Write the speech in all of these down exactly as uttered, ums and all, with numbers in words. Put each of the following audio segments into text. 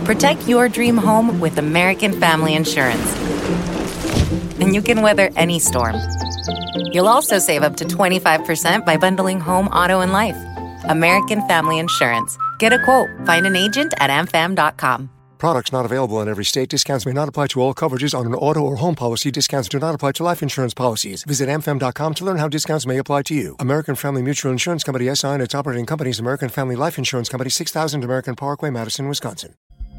Protect your dream home with American Family Insurance. And you can weather any storm. You'll also save up to twenty-five percent by bundling home, auto, and life. American Family Insurance. Get a quote. Find an agent at a m fam dot com. Products not available in every state. Discounts may not apply to all coverages on an auto or home policy. Discounts do not apply to life insurance policies. Visit a m fam dot com to learn how discounts may apply to you. American Family Mutual Insurance Company, S I and its operating companies, American Family Life Insurance Company, six thousand American Parkway, Madison, Wisconsin.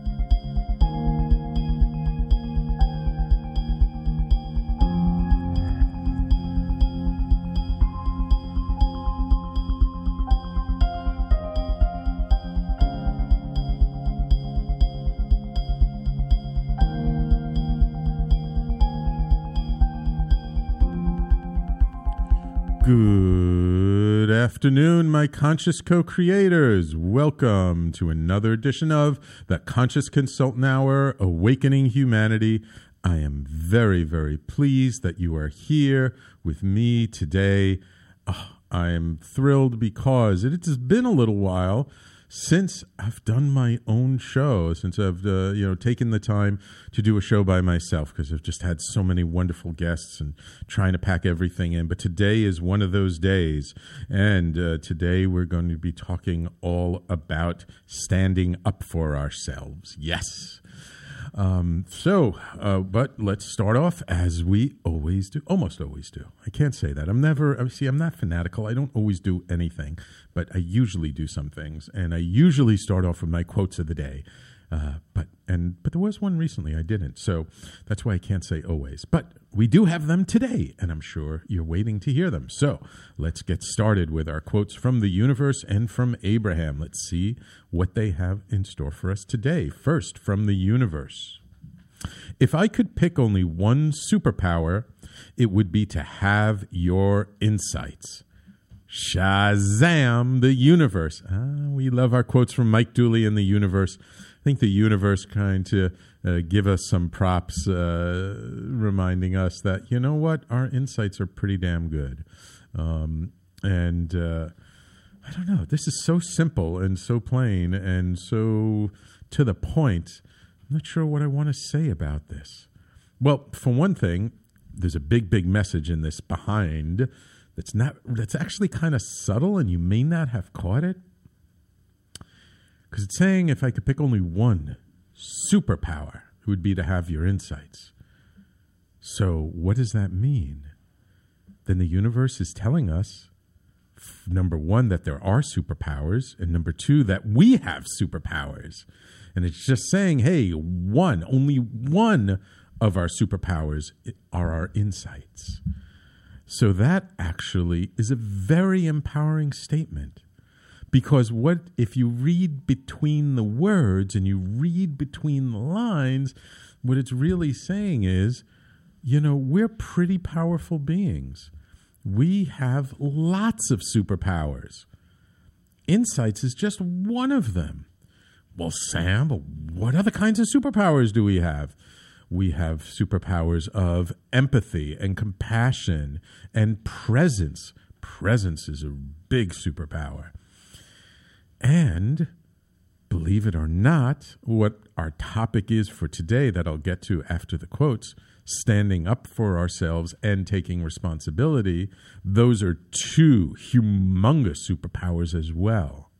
Good afternoon, my conscious co-creators. Welcome to another edition of the Conscious Consultant Hour, Awakening Humanity. I am very, very pleased that you are here with me today. Oh, I am thrilled because it has been a little while since I've done my own show, since I've uh, you know taken the time to do a show by myself, because I've just had so many wonderful guests and trying to pack everything in. But today is one of those days, and uh, today we're going to be talking all about standing up for ourselves. Yes. Um, so, uh, but let's start off as we always do, almost always do. I can't say that. I'm never, see, I'm not fanatical. I don't always do anything, but I usually do some things. And I usually start off with my quotes of the day. Uh, but, and, but there was one recently I didn't. So that's why I can't say always, but we do have them today, and I'm sure you're waiting to hear them. So let's get started with our quotes from the universe and from Abraham. Let's see what they have in store for us today. First, from the universe. If I could pick only one superpower, it would be to have your insights. Shazam, the universe. Ah, we love our quotes from Mike Dooley and the universe. I think the universe kind of uh, give us some props, uh, reminding us that, you know what, our insights are pretty damn good. Um, and uh, I don't know, this is so simple and so plain and so to the point. I'm not sure what I want to say about this. Well, for one thing, there's a big, big message in this behind that's not, that's actually kind of subtle, and you may not have caught it. Because it's saying if I could pick only one superpower, it would be to have your insights. So what does that mean? Then the universe is telling us, f- number one, that there are superpowers, and number two, that we have superpowers. And it's just saying, hey, one, only one of our superpowers are our insights. So that actually is a very empowering statement. Because what if you read between the words and you read between the lines, what it's really saying is, you know, we're pretty powerful beings. We have lots of superpowers. Insights is just one of them. Well, Sam, what other kinds of superpowers do we have? We have superpowers of empathy and compassion and presence. Presence is a big superpower. And believe it or not, what our topic is for today that I'll get to after the quotes, standing up for ourselves and taking responsibility, those are two humongous superpowers as well.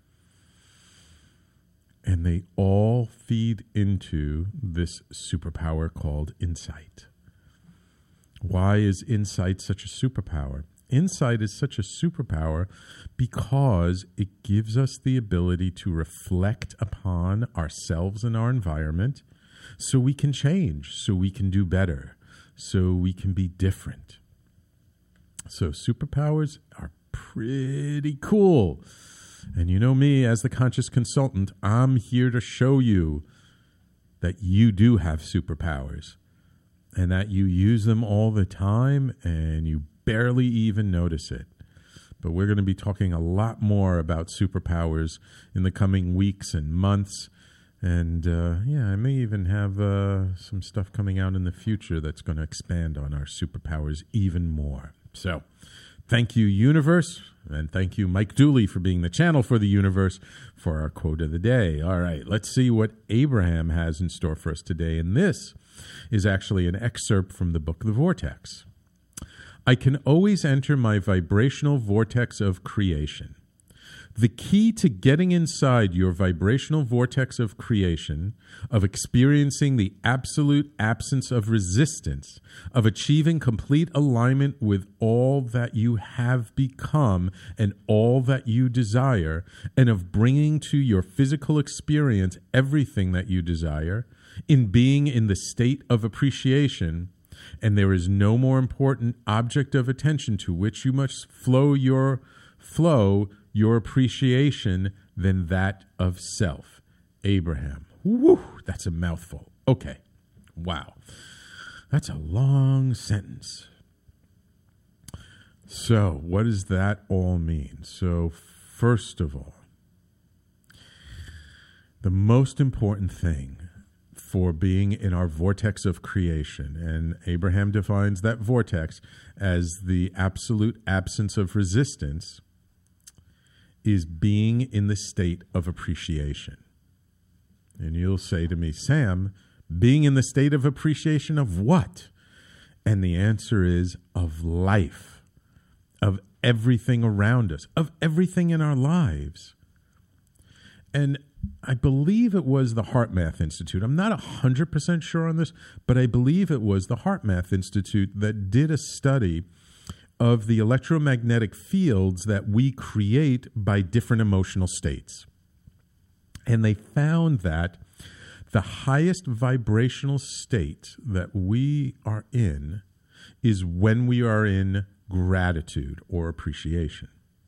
And they all feed into this superpower called insight. Why is insight such a superpower? Insight is such a superpower because it gives us the ability to reflect upon ourselves and our environment so we can change, so we can do better, so we can be different. So superpowers are pretty cool. And you know me, as the conscious consultant, I'm here to show you that you do have superpowers and that you use them all the time and you barely even notice it. But we're going to be talking a lot more about superpowers in the coming weeks and months. And uh, yeah, I may even have uh, some stuff coming out in the future that's going to expand on our superpowers even more. So Thank you, universe. And thank you, Mike Dooley, for being the channel for the universe for our quote of the day. All right, let's see what Abraham has in store for us today. And this is actually an excerpt from the book The Vortex. I can always enter my vibrational vortex of creation. The key to getting inside your vibrational vortex of creation, of experiencing the absolute absence of resistance, of achieving complete alignment with all that you have become and all that you desire, and of bringing to your physical experience everything that you desire, in being in the state of appreciation, and there is no more important object of attention to which you must flow your flow your appreciation than that of self. Abraham. Woo, that's a mouthful. Okay. Wow. That's a long sentence. So, what does that all mean? So, first of all, the most important thing for being in our vortex of creation, and Abraham defines that vortex as the absolute absence of resistance, is being in the state of appreciation. And you'll say to me, Sam, being in the state of appreciation of what? And the answer is of life, of everything around us, of everything in our lives. And I believe it was the HeartMath Institute. I'm not one hundred percent sure on this, but I believe it was the HeartMath Institute that did a study of the electromagnetic fields that we create by different emotional states. And they found that the highest vibrational state that we are in is when we are in gratitude or appreciation.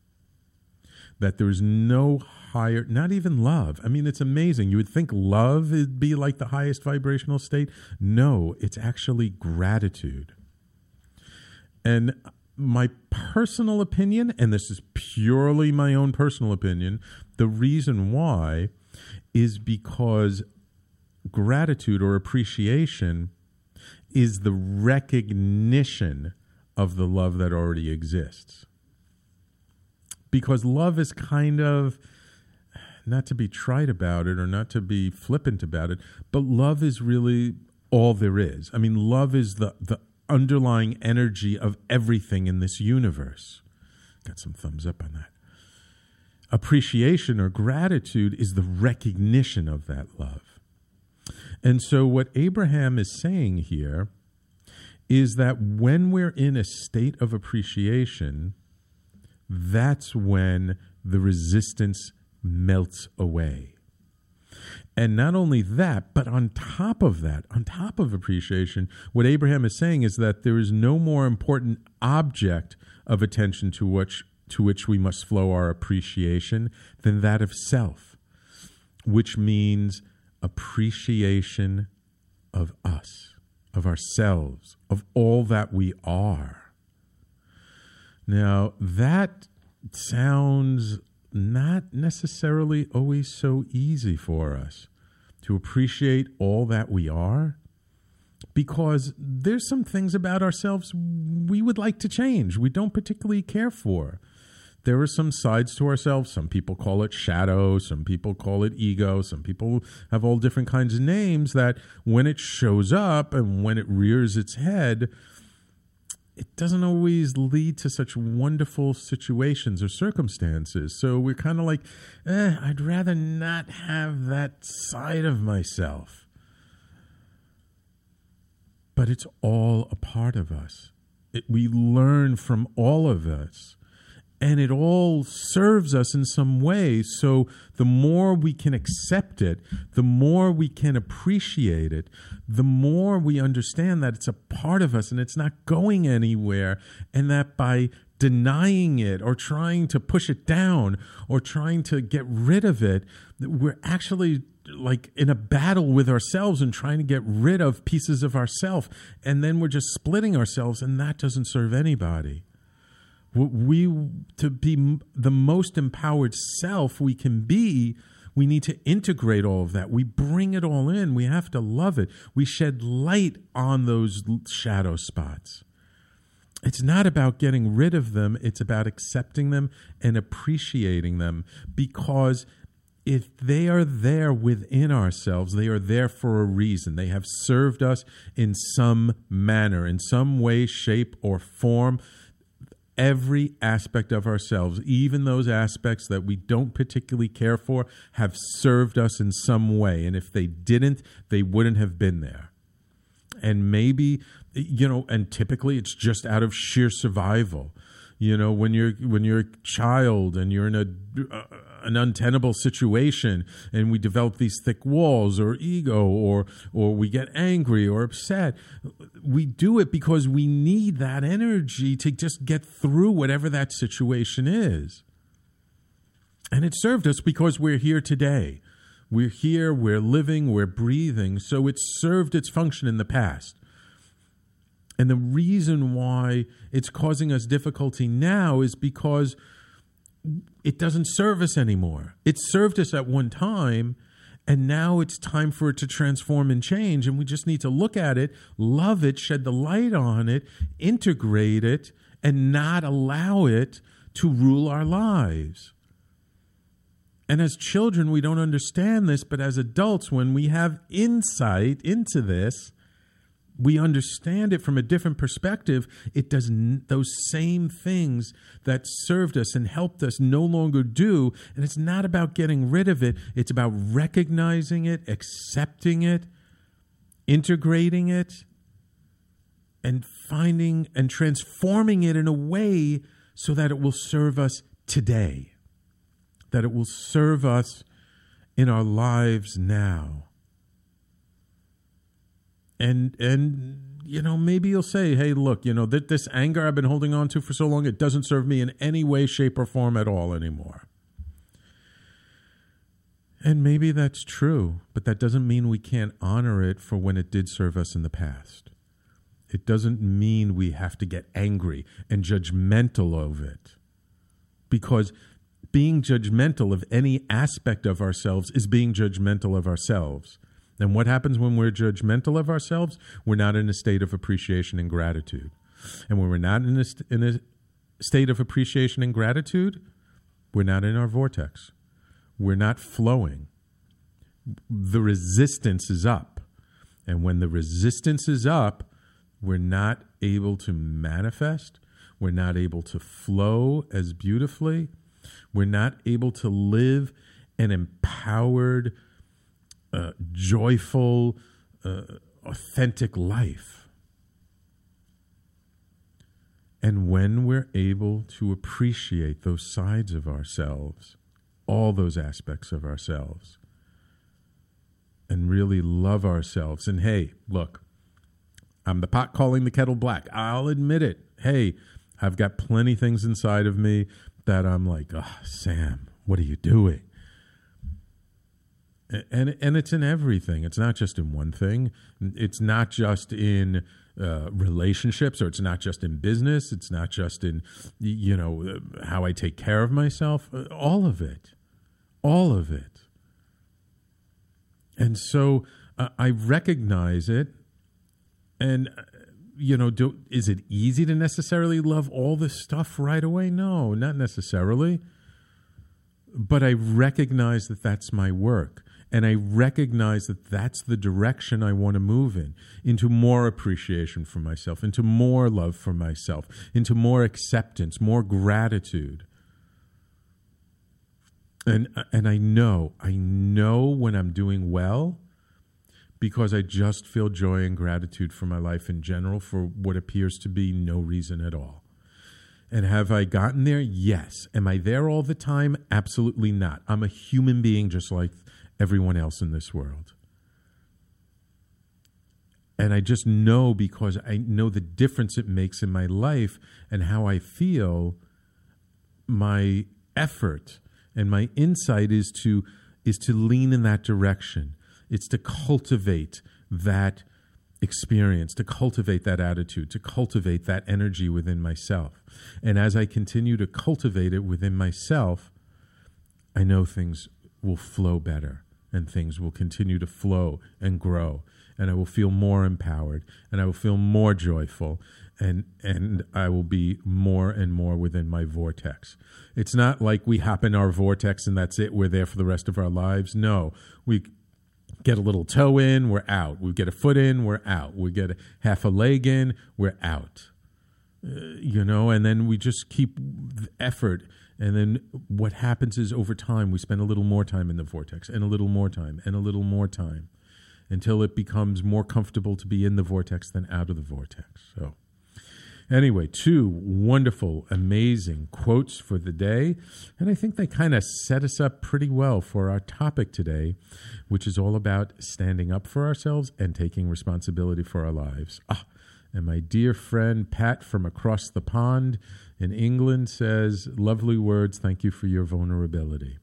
That there's no higher, not even love. I mean, it's amazing. You would think love would be like the highest vibrational state. No, it's actually gratitude. And my personal opinion, and this is purely my own personal opinion, the reason why is because gratitude or appreciation is the recognition of the love that already exists. Because love is kind of, not to be trite about it or not to be flippant about it, but love is really all there is. I mean, love is the the underlying energy of everything in this universe. Got some thumbs up on that. Appreciation or gratitude is the recognition of that love. And so what Abraham is saying here is that when we're in a state of appreciation, that's when the resistance melts away. And not only that, but on top of that, on top of appreciation, what Abraham is saying is that there is no more important object of attention to which, to which we must flow our appreciation than that of self, which means appreciation of us, of ourselves, of all that we are. Now, that sounds not necessarily always so easy for us to appreciate all that we are, because there's some things about ourselves we would like to change, we don't particularly care for. There are some sides to ourselves. Some people call it shadow, some people call it ego, some people have all different kinds of names that when it shows up and when it rears its head, it doesn't always lead to such wonderful situations or circumstances. So we're kind of like, eh, I'd rather not have that side of myself. But it's all a part of us. It, we learn from all of us. And it all serves us in some way. So the more we can accept it, the more we can appreciate it, the more we understand that it's a part of us and it's not going anywhere. And that by denying it or trying to push it down or trying to get rid of it, we're actually like in a battle with ourselves and trying to get rid of pieces of ourselves. And then we're just splitting ourselves, and that doesn't serve anybody. We, to be the most empowered self we can be, we need to integrate all of that. We bring it all in. We have to love it. We shed light on those shadow spots. It's not about getting rid of them. It's about accepting them and appreciating them, because if they are there within ourselves, they are there for a reason. They have served us in some manner, in some way, shape, or form. Every aspect of ourselves, even those aspects that we don't particularly care for, have served us in some way. And if they didn't, they wouldn't have been there. And maybe, you know, and typically it's just out of sheer survival. You know, when you're when you're a child and you're in a uh, an untenable situation, and we develop these thick walls or ego, or or we get angry or upset, we do it because we need that energy to just get through whatever that situation is. And it served us because we're here today. We're here, we're living, we're breathing. So it served its function in the past. And the reason why it's causing us difficulty now is because it doesn't serve us anymore. It served us at one time, and now it's time for it to transform and change. And we just need to look at it, love it, shed the light on it, integrate it, and not allow it to rule our lives. And as children, we don't understand this, but as adults, when we have insight into this, we understand it from a different perspective. It does n- those same things that served us and helped us no longer do. And it's not about getting rid of it. It's about recognizing it, accepting it, integrating it, and finding and transforming it in a way so that it will serve us today, that it will serve us in our lives now. And, and you know, maybe you'll say, hey, look, you know, that this anger I've been holding on to for so long, it doesn't serve me in any way, shape, or form at all anymore. And maybe that's true, but that doesn't mean we can't honor it for when it did serve us in the past. It doesn't mean we have to get angry and judgmental of it, because being judgmental of any aspect of ourselves is being judgmental of ourselves. And what happens when we're judgmental of ourselves? We're not in a state of appreciation and gratitude. And when we're not in a, st- in a state of appreciation and gratitude, we're not in our vortex. We're not flowing. The resistance is up. And when the resistance is up, we're not able to manifest. We're not able to flow as beautifully. We're not able to live an empowered, Uh, joyful, uh, authentic life. And when we're able to appreciate those sides of ourselves, all those aspects of ourselves, and really love ourselves, and hey, look, I'm the pot calling the kettle black. I'll admit it. Hey, I've got plenty things inside of me that I'm like, oh, Sam, what are you doing? And and it's in everything. It's not just in one thing. It's not just in uh, relationships, or it's not just in business. It's not just in, you know, how I take care of myself. All of it. All of it. And so uh, I recognize it. And, you know, do, is it easy to necessarily love all this stuff right away? No, not necessarily. But I recognize that that's my work. And I recognize that that's the direction I want to move in, into more appreciation for myself, into more love for myself, into more acceptance, more gratitude. And and I know, I know when I'm doing well, because I just feel joy and gratitude for my life in general, for what appears to be no reason at all. And have I gotten there? Yes. Am I there all the time? Absolutely not. I'm a human being just like everyone else in this world. And I just know, because I know the difference it makes in my life and how I feel, my effort and my insight is to is to lean in that direction. It's to cultivate that experience, to cultivate that attitude, to cultivate that energy within myself. And as I continue to cultivate it within myself, I know things will flow better and things will continue to flow and grow, and I will feel more empowered, and I will feel more joyful, and and I will be more and more within my vortex. It's not like we hop in our vortex and that's it. We're there for the rest of our lives. No, we get a little toe in, we're out. We get a foot in, we're out. We get a half a leg in, we're out. Uh, you know, and then we just keep effort. And then what happens is over time, we spend a little more time in the vortex and a little more time and a little more time until it becomes more comfortable to be in the vortex than out of the vortex. So anyway, two wonderful, amazing quotes for the day. And I think they kind of set us up pretty well for our topic today, which is all about standing up for ourselves and taking responsibility for our lives. Ah, and my dear friend Pat from across the pond in England says, lovely words, thank you for your vulnerability.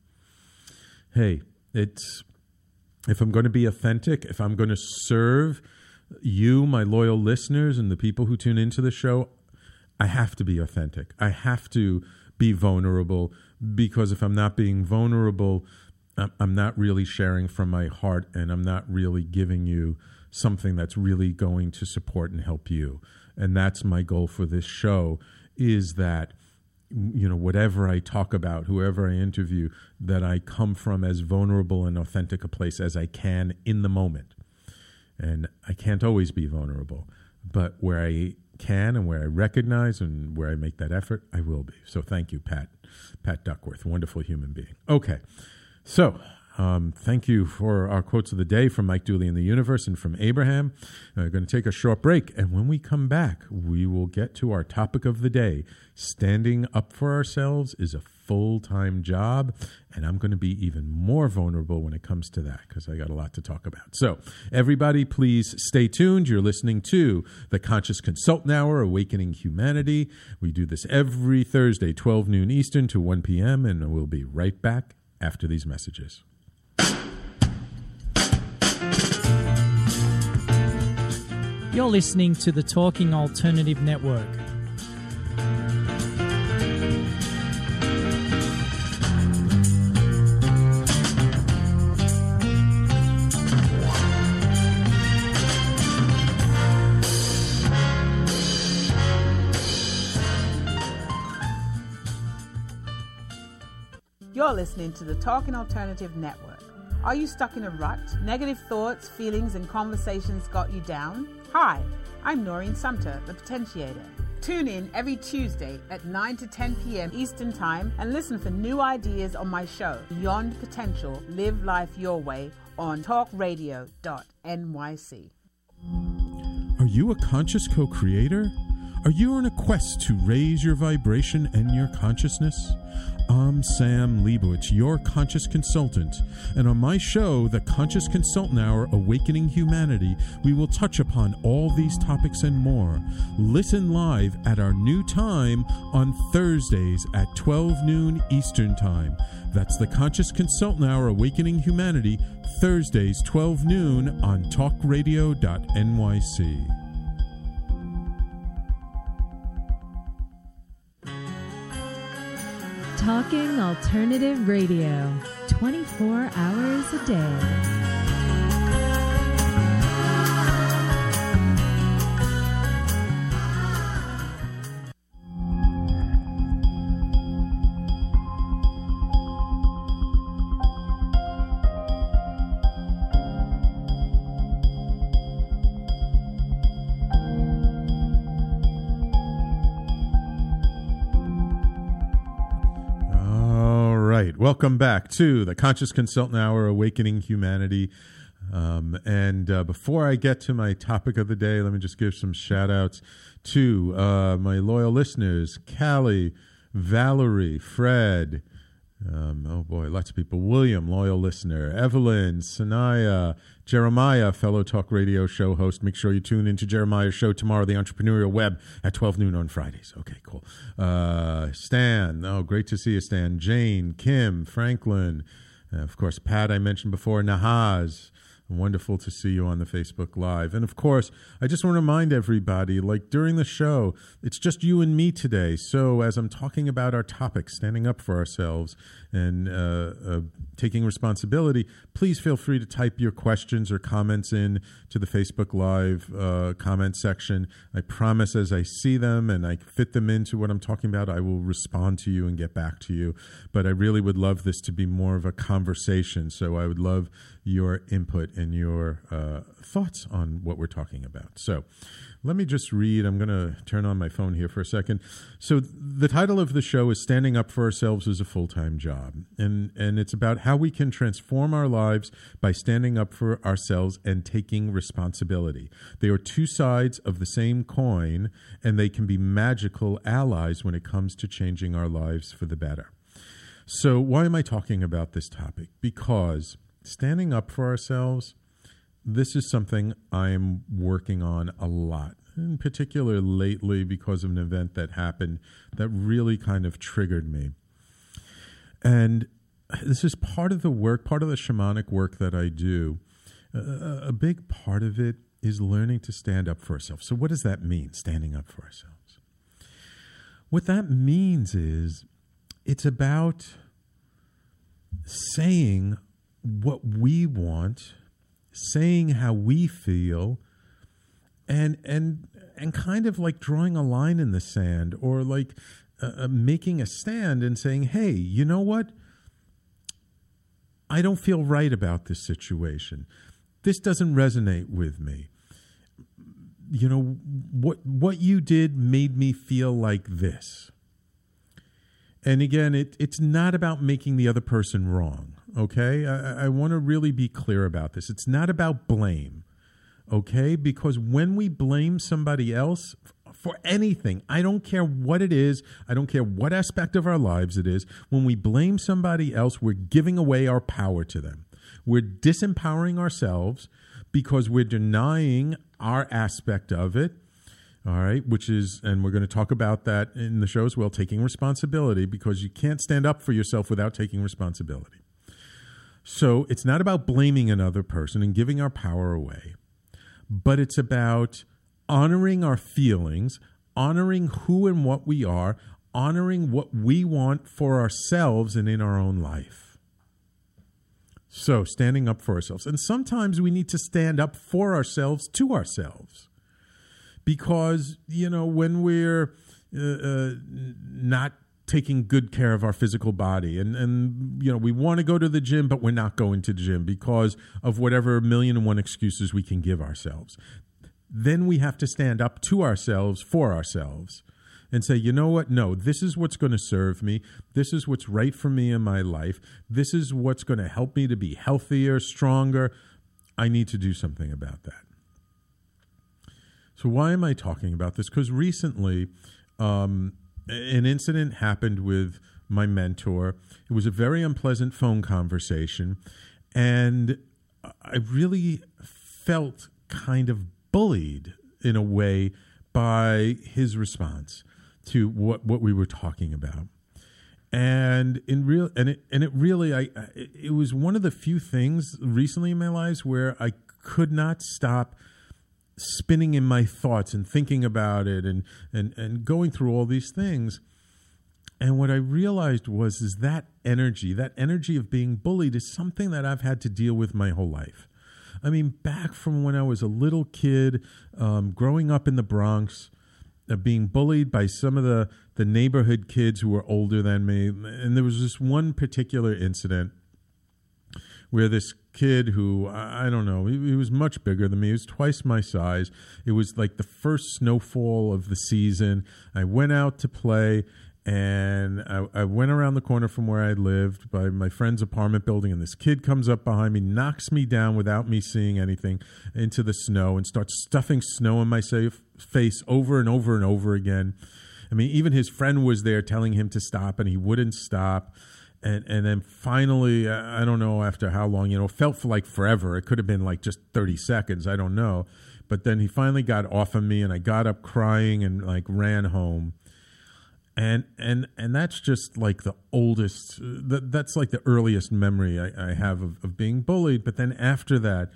Hey, it's if I'm going to be authentic, if I'm going to serve you, my loyal listeners, and the people who tune into the show, I have to be authentic. I have to be vulnerable, because if I'm not being vulnerable, I'm not really sharing from my heart, and I'm not really giving you something that's really going to support and help you. And that's my goal for this show, is that, you know, whatever I talk about, whoever I interview, that I come from as vulnerable and authentic a place as I can in the moment. And I can't always be vulnerable, but where I can and where I recognize and where I make that effort, I will be. So thank you, Pat. Pat Duckworth, wonderful human being. Okay, so um, thank you for our quotes of the day from Mike Dooley in the Universe and from Abraham. We're going to take a short break, and when we come back, we will get to our topic of the day. Standing up for ourselves is a full-time job, and I'm going to be even more vulnerable when it comes to that, because I got a lot to talk about. So everybody, please stay tuned. You're listening to the Conscious Consultant Hour, Awakening Humanity. We do this every Thursday, twelve noon Eastern to one p.m., and we'll be right back after these messages. You're listening to the Talking Alternative Network. You're listening to the Talking Alternative Network. Are you stuck in a rut? Negative thoughts, feelings, and conversations got you down? Hi, I'm Noreen Sumter, the Potentiator. Tune in every Tuesday at nine to ten p.m. Eastern Time and listen for new ideas on my show, Beyond Potential, Live Life Your Way, on talk radio dot n y c. Are you a conscious co-creator? Are you on a quest to raise your vibration and your consciousness? I'm Sam Leibowitz, your conscious consultant, and on my show, The Conscious Consultant Hour, Awakening Humanity, we will touch upon all these topics and more. Listen live at our new time on Thursdays at twelve noon Eastern Time. That's The Conscious Consultant Hour, Awakening Humanity, Thursdays, twelve noon on talk radio dot n y c. Talking Alternative Radio, twenty-four hours a day. Welcome back to the Conscious Consultant Hour, Awakening Humanity. Um, and uh, before I get to my topic of the day, let me just give some shout outs to uh, my loyal listeners, Callie, Valerie, Fred, um, oh boy, lots of people, William, loyal listener, Evelyn, Sanaya, Jeremiah, fellow talk radio show host. Make sure you tune into Jeremiah's show tomorrow, The Entrepreneurial Web, at twelve noon on Fridays. Okay, cool. Uh, Stan, oh, great to see you, Stan. Jane, Kim, Franklin, uh, of course, Pat, I mentioned before, Nahaz, Wonderful to see you on the Facebook Live. And of course, I just want to remind everybody, like during the show, it's just you and me today. So as I'm talking about our topic, standing up for ourselves and uh, uh, taking responsibility, please feel free to type your questions or comments in to the Facebook Live uh, comment section. I promise as I see them and I fit them into what I'm talking about, I will respond to you and get back to you. But I really would love this to be more of a conversation. So I would love your input and your uh, thoughts on what we're talking about. So let me just read. I'm going to turn on my phone here for a second. So the title of the show is Standing Up for Ourselves as a Full-Time Job. And, and it's about how we can transform our lives by standing up for ourselves and taking responsibility. They are two sides of the same coin, and they can be magical allies when it comes to changing our lives for the better. So why am I talking about this topic? Because standing up for ourselves, this is something I'm working on a lot, in particular lately because of an event that happened that really kind of triggered me. And this is part of the work, part of the shamanic work that I do. Uh, a big part of it is learning to stand up for ourselves. So what does that mean, standing up for ourselves? What that means is it's about saying what we want, saying how we feel, and and and kind of like drawing a line in the sand, or like uh, making a stand and saying, hey, you know what? I don't feel right about this situation. This doesn't resonate with me. You know, what what you did made me feel like this. And again, it, it's not about making the other person wrong, okay? I, I want to really be clear about this. It's not about blame, okay? Because when we blame somebody else for anything, I don't care what it is, I don't care what aspect of our lives it is, when we blame somebody else, we're giving away our power to them. We're disempowering ourselves because we're denying our aspect of it. All right, which is, and we're going to talk about that in the show as well, taking responsibility, because you can't stand up for yourself without taking responsibility. So it's not about blaming another person and giving our power away, but it's about honoring our feelings, honoring who and what we are, honoring what we want for ourselves and in our own life. So standing up for ourselves. And sometimes we need to stand up for ourselves to ourselves. Because, you know, when we're uh, uh, not taking good care of our physical body and, and, you know, we want to go to the gym, but we're not going to the gym because of whatever million and one excuses we can give ourselves, then we have to stand up to ourselves for ourselves and say, you know what? No, this is what's going to serve me. This is what's right for me in my life. This is what's going to help me to be healthier, stronger. I need to do something about that. So why am I talking about this? Because recently um, an incident happened with my mentor. It was a very unpleasant phone conversation, and I really felt kind of bullied in a way by his response to what, what we were talking about. And in real and it and it really I it was one of the few things recently in my life where I could not stop spinning in my thoughts and thinking about it and, and, and going through all these things. And what I realized was is that energy, that energy of being bullied is something that I've had to deal with my whole life. I mean, back from when I was a little kid, um, growing up in the Bronx, uh, being bullied by some of the, the neighborhood kids who were older than me. And there was this one particular incident where this kid who, I don't know, he, he was much bigger than me. He was twice my size. It was like the first snowfall of the season. I went out to play, and I, I went around the corner from where I lived by my friend's apartment building, and this kid comes up behind me, knocks me down without me seeing anything into the snow, and starts stuffing snow in my safe face over and over and over again. I mean, even his friend was there telling him to stop, and he wouldn't stop. And and then finally, I don't know after how long, you know, it felt for like forever. It could have been like just thirty seconds. I don't know. But then he finally got off of me, and I got up crying and like ran home. And and and that's just like the oldest, that, that's like the earliest memory I, I have of, of being bullied. But then after that,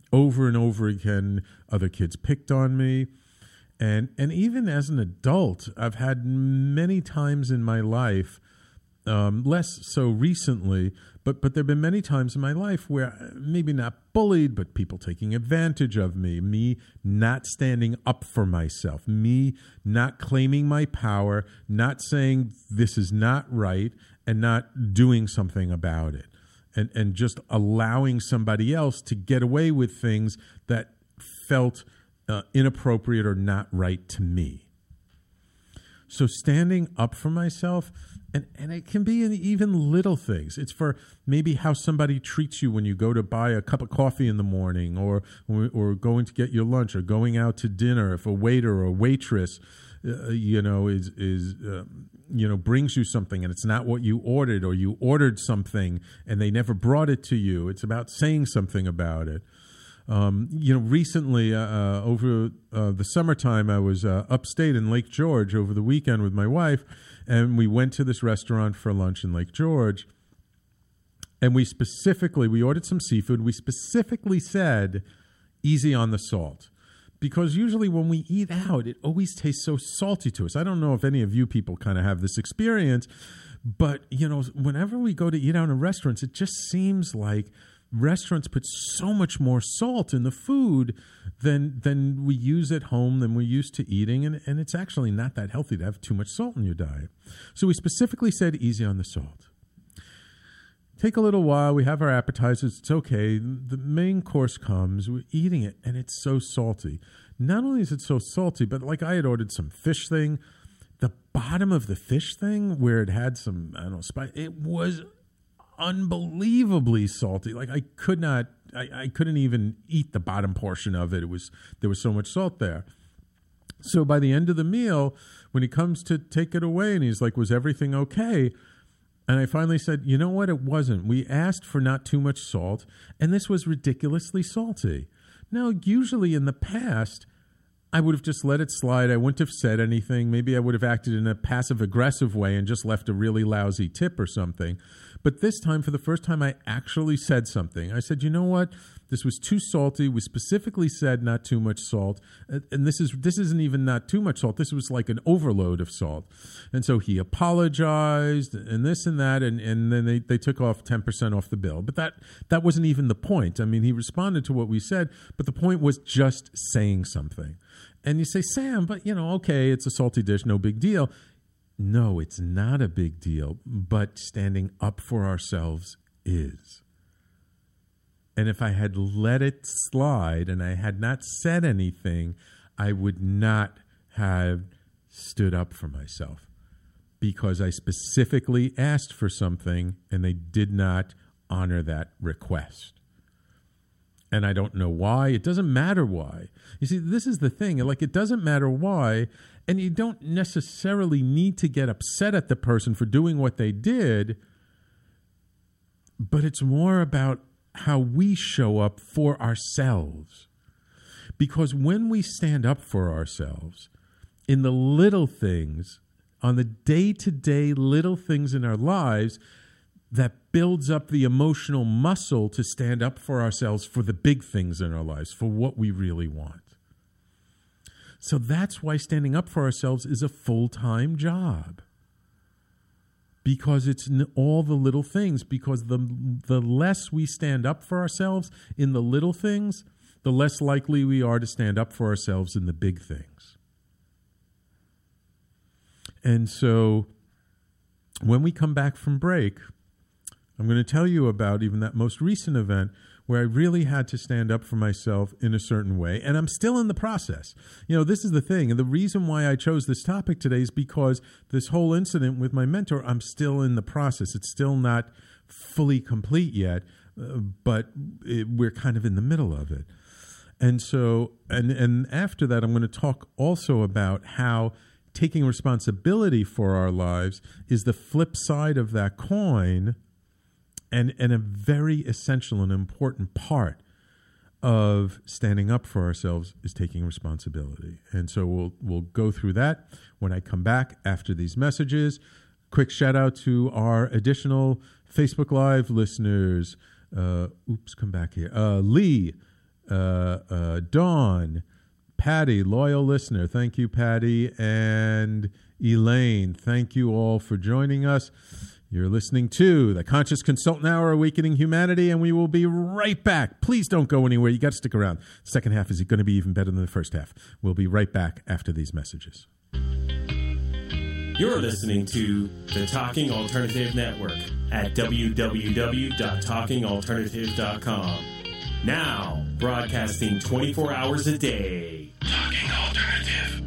over and over again, other kids picked on me. And and even as an adult, I've had many times in my life, um, less so recently, but but there have been many times in my life where maybe not bullied, but people taking advantage of me, me not standing up for myself, me not claiming my power, not saying this is not right, and not doing something about it, and and just allowing somebody else to get away with things that felt Uh, inappropriate or not right to me. So standing up for myself, and, and it can be in even little things. It's for maybe how somebody treats you when you go to buy a cup of coffee in the morning, or or, or going to get your lunch, or going out to dinner. If a waiter or a waitress, uh, you know, is is uh, you know brings you something and it's not what you ordered, or you ordered something and they never brought it to you. It's about saying something about it. Um, you know, recently, uh, over uh, the summertime, I was uh, upstate in Lake George over the weekend with my wife, and we went to this restaurant for lunch in Lake George. And we specifically, we ordered some seafood. We specifically said, easy on the salt. Because usually when we eat out, it always tastes so salty to us. I don't know if any of you people kind of have this experience, but, you know, whenever we go to eat out in restaurants, it just seems like restaurants put so much more salt in the food than than we use at home, than we're used to eating, and, and it's actually not that healthy to have too much salt in your diet. So we specifically said easy on the salt. Take a little while, we have our appetizers, it's okay. The main course comes, we're eating it, and it's so salty. Not only is it so salty, but like I had ordered some fish thing, the bottom of the fish thing, where it had some, I don't know, spice, it was unbelievably salty. Like I could not, I, I couldn't even eat the bottom portion of it. It was, there was so much salt there. So by the end of the meal, when he comes to take it away and he's like, was everything okay? And I finally said, you know what? It wasn't. We asked for not too much salt, and this was ridiculously salty. Now, usually in the past, I would have just let it slide. I wouldn't have said anything. Maybe I would have acted in a passive-aggressive way and just left a really lousy tip or something. But this time, for the first time, I actually said something. I said, you know what? This was too salty. We specifically said not too much salt. And this is this isn't even not too much salt. This was like an overload of salt. And so he apologized and this and that, and, and then they, they took off ten percent off the bill. But that, that wasn't even the point. I mean, he responded to what we said, but the point was just saying something. And you say, Sam, but, you know, okay, it's a salty dish, no big deal. No, it's not a big deal, but standing up for ourselves is. And if I had let it slide and I had not said anything, I would not have stood up for myself, because I specifically asked for something and they did not honor that request. And I don't know why. It doesn't matter why. You see, this is the thing. Like, it doesn't matter why, and you don't necessarily need to get upset at the person for doing what they did, but it's more about how we show up for ourselves. Because when we stand up for ourselves in the little things, on the day-to-day little things in our lives, that builds up the emotional muscle to stand up for ourselves for the big things in our lives, for what we really want. So that's why standing up for ourselves is a full-time job. Because it's in all the little things. Because the, the less we stand up for ourselves in the little things, the less likely we are to stand up for ourselves in the big things. And so when we come back from break, I'm going to tell you about even that most recent event where I really had to stand up for myself in a certain way. And I'm still in the process. You know, this is the thing. And the reason why I chose this topic today is because this whole incident with my mentor, I'm still in the process. It's still not fully complete yet, uh, but it, we're kind of in the middle of it. And so, and, and after that, I'm going to talk also about how taking responsibility for our lives is the flip side of that coin. And, and a very essential and important part of standing up for ourselves is taking responsibility. And so we'll we'll go through that when I come back after these messages. Quick shout out to our additional Facebook Live listeners. Uh, oops, come back here. Uh, Lee, uh, uh, Dawn, Patty, loyal listener. Thank you, Patty. And Elaine, thank you all for joining us. You're listening to the Conscious Consultant Hour, Awakening Humanity, and we will be right back. Please don't go anywhere. You got to stick around. The second half is going to be even better than the first half. We'll be right back after these messages. You're listening to the Talking Alternative Network at w w w dot talking alternative dot com. Now, broadcasting twenty-four hours a day. Talking Alternative.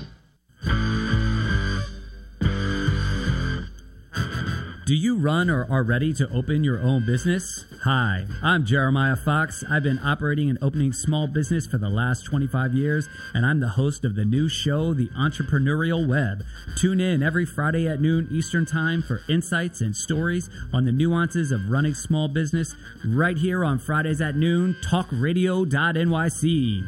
Do you run or are ready to open your own business? Hi, I'm Jeremiah Fox. I've been operating and opening small business for the last twenty-five years, and I'm the host of the new show, The Entrepreneurial Web. Tune in every Friday at noon Eastern Time for insights and stories on the nuances of running small business right here on Fridays at noon, talk radio dot n y c.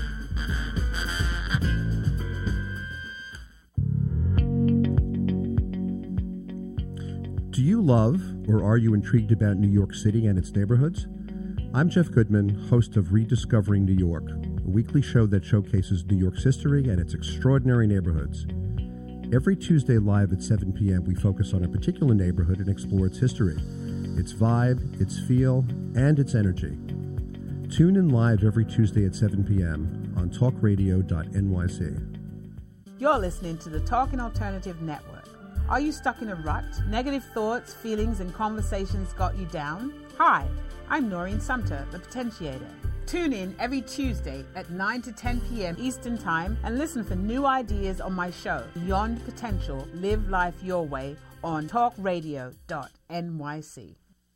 Do you love or are you intrigued about New York City and its neighborhoods? I'm Jeff Goodman, host of Rediscovering New York, a weekly show that showcases New York's history and its extraordinary neighborhoods. Every Tuesday live at seven p.m. we focus on a particular neighborhood and explore its history, its vibe, its feel, and its energy. Tune in live every Tuesday at seven p.m. on talk radio dot n y c. You're listening to the Talking Alternative Network. Are you stuck in a rut? Negative thoughts, feelings, and conversations got you down? Hi, I'm Noreen Sumter, the Potentiator. Tune in every Tuesday at nine to ten p.m. Eastern Time and listen for new ideas on my show, Beyond Potential, Live Life Your Way, on talk radio dot n y c.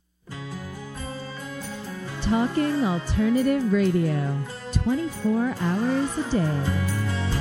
Talking Alternative Radio, twenty-four hours a day.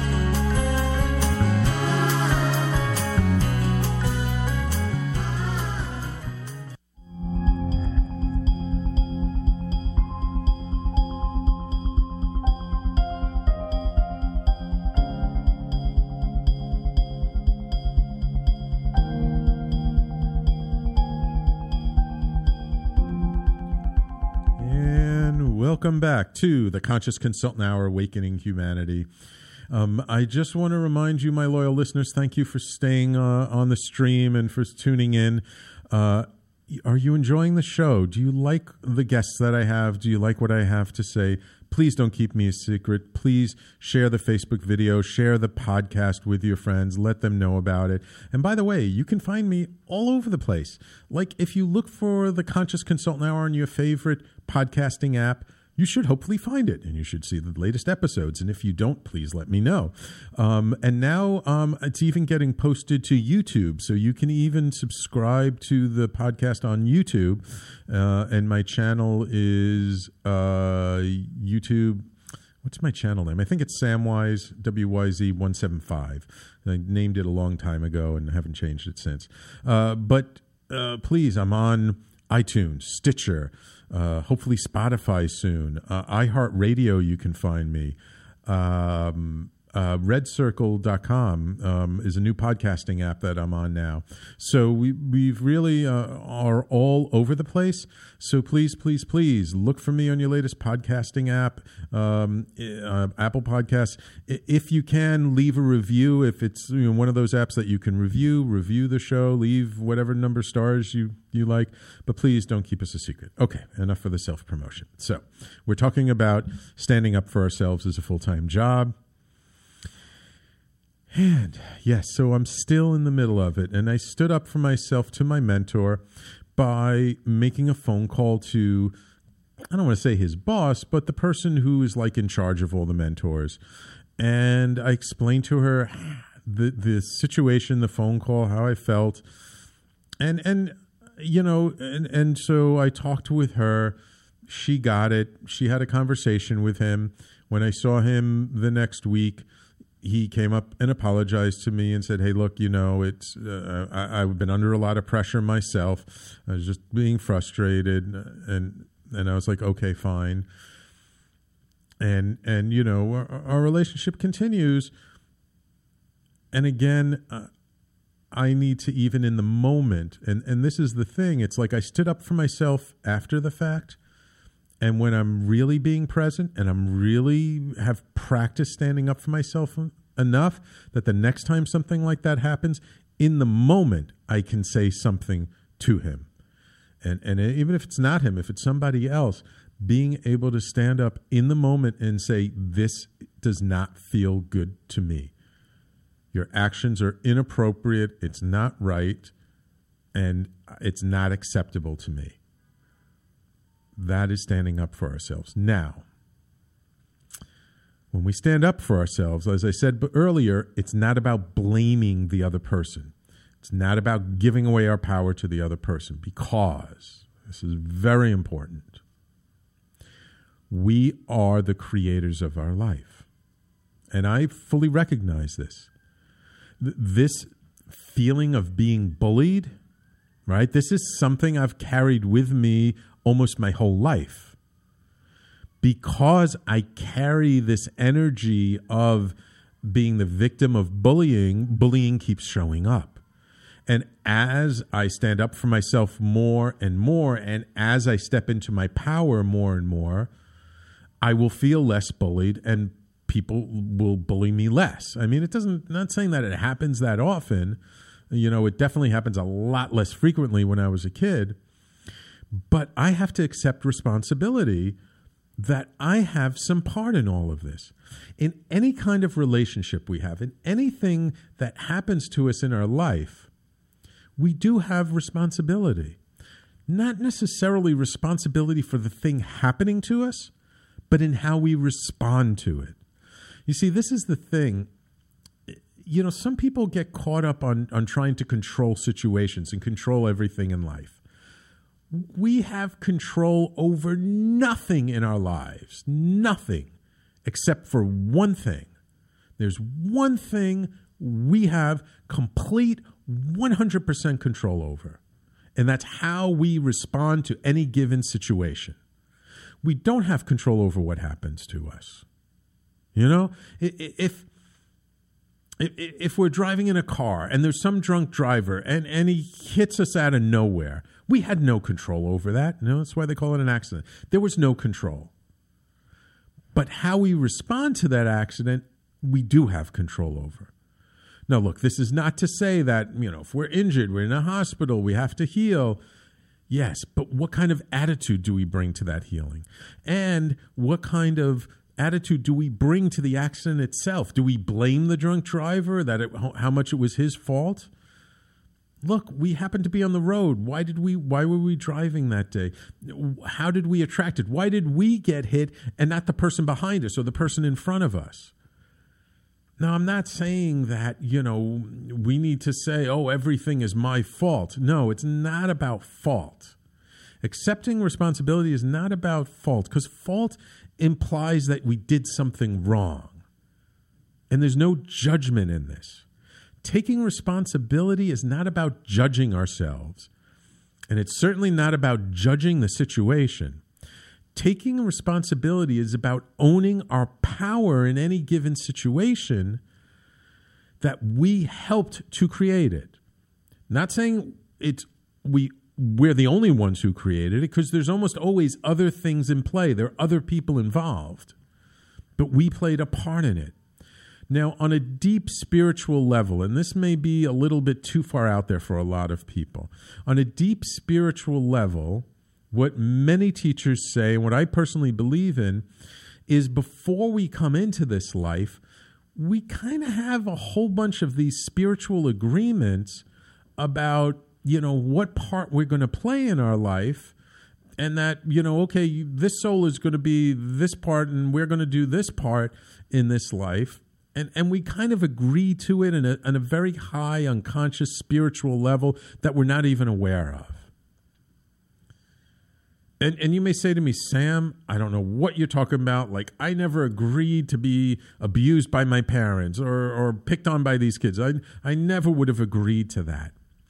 Welcome back to the Conscious Consultant Hour, Awakening Humanity. Um, I just want to remind you, my loyal listeners, thank you for staying uh, on the stream and for tuning in. Uh, are you enjoying the show? Do you like the guests that I have? Do you like what I have to say? Please don't keep me a secret. Please share the Facebook video, share the podcast with your friends, let them know about it. And by the way, you can find me all over the place. Like if you look for the Conscious Consultant Hour on your favorite podcasting app, you should hopefully find it, and you should see the latest episodes. And if you don't, please let me know. Um, and now um, it's even getting posted to YouTube, so you can even subscribe to the podcast on YouTube. Uh, and my channel is uh, YouTube. What's my channel name? I think it's Samwise, W Y Z one seven five. I named it a long time ago and haven't changed it since. Uh, but uh, please, I'm on iTunes, Stitcher, Uh, hopefully Spotify soon. Uh, iHeartRadio, you can find me. Um, uh, red circle dot com um, is a new podcasting app that I'm on now. So we we've really uh, are all over the place. So please, please, please look for me on your latest podcasting app, um, uh, Apple Podcasts. If you can, leave a review. If it's you know, one of those apps that you can review, review the show, leave whatever number of stars you, you like. But please don't keep us a secret. Okay, enough for the self-promotion. So we're talking about standing up for ourselves as a full-time job. And yes, so I'm still in the middle of it. And I stood up for myself to my mentor by making a phone call to, I don't want to say his boss, but the person who is like in charge of all the mentors. And I explained to her the the situation, the phone call, how I felt. And, and you know, and, and so I talked with her. She got it. She had a conversation with him. When I saw him the next week, he came up and apologized to me and said, hey, look, you know, it's uh, I, I've been under a lot of pressure myself. I was just being frustrated. And and I was like, okay, fine. And, and you know, our, our relationship continues. And again, uh, I need to, even in the moment, and, and this is the thing, it's like I stood up for myself after the fact. And when I'm really being present and I'm really have practiced standing up for myself enough that the next time something like that happens, in the moment, I can say something to him. And and even if it's not him, if it's somebody else, being able to stand up in the moment and say, this does not feel good to me. Your actions are inappropriate. It's not right. And it's not acceptable to me. That is standing up for ourselves. Now, when we stand up for ourselves, as I said earlier, it's not about blaming the other person. It's not about giving away our power to the other person, because this is very important. We are the creators of our life. And I fully recognize this. Th- this feeling of being bullied, right? This is something I've carried with me almost my whole life. Because I carry this energy of being the victim of bullying, bullying keeps showing up. And as I stand up for myself more and more, and as I step into my power more and more, I will feel less bullied and people will bully me less. I mean, it doesn't, not saying that it happens that often. You know, it definitely happens a lot less frequently when I was a kid. But I have to accept responsibility that I have some part in all of this. In any kind of relationship we have, in anything that happens to us in our life, we do have responsibility. Not necessarily responsibility for the thing happening to us, but in how we respond to it. You see, this is the thing. You know, some people get caught up on, on trying to control situations and control everything in life. We have control over nothing in our lives, nothing, except for one thing. There's one thing we have complete one hundred percent control over, and that's how we respond to any given situation. We don't have control over what happens to us. You know, if if, if we're driving in a car and there's some drunk driver and, and he hits us out of nowhere, we had no control over that. You know, that's why they call it an accident. There was no control. But how we respond to that accident, we do have control over. Now, look, this is not to say that, you know, if we're injured, we're in a hospital, we have to heal. Yes, but what kind of attitude do we bring to that healing? And what kind of attitude do we bring to the accident itself? Do we blame the drunk driver, that it, how much it was his fault? Look, we happened to be on the road. Why did we? Why were we driving that day? How did we attract it? Why did we get hit and not the person behind us or the person in front of us? Now, I'm not saying that, you know, we need to say, oh, everything is my fault. No, it's not about fault. Accepting responsibility is not about fault, because fault implies that we did something wrong. And there's no judgment in this. Taking responsibility is not about judging ourselves. And it's certainly not about judging the situation. Taking responsibility is about owning our power in any given situation that we helped to create it. Not saying it's we we're the only ones who created it, because there's almost always other things in play. There are other people involved, but we played a part in it. Now, on a deep spiritual level, and this may be a little bit too far out there for a lot of people, on a deep spiritual level, what many teachers say, and what I personally believe in, is before we come into this life, we kind of have a whole bunch of these spiritual agreements about, you know, what part we're going to play in our life, and that, you know, okay, this soul is going to be this part, and we're going to do this part in this life. And and we kind of agree to it in a, on a very high unconscious spiritual level that we're not even aware of. And and you may say to me, Sam, I don't know what you're talking about. Like, I never agreed to be abused by my parents or, or picked on by these kids. I, I never would have agreed to that.